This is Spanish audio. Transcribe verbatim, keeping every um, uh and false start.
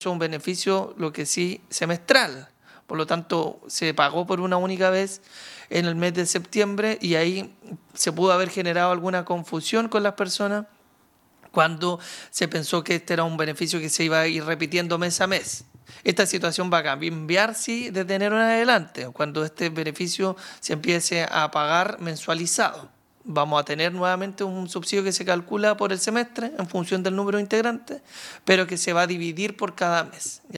un beneficio, lo que sí, semestral. Por lo tanto, se pagó por una única vez en el mes de septiembre y ahí se pudo haber generado alguna confusión con las personas cuando se pensó que este era un beneficio que se iba a ir repitiendo mes a mes. Esta situación va a cambiar, sí, desde enero en adelante, cuando este beneficio se empiece a pagar mensualizado. Vamos a tener nuevamente un subsidio que se calcula por el semestre en función del número de integrantes, pero que se va a dividir por cada mes.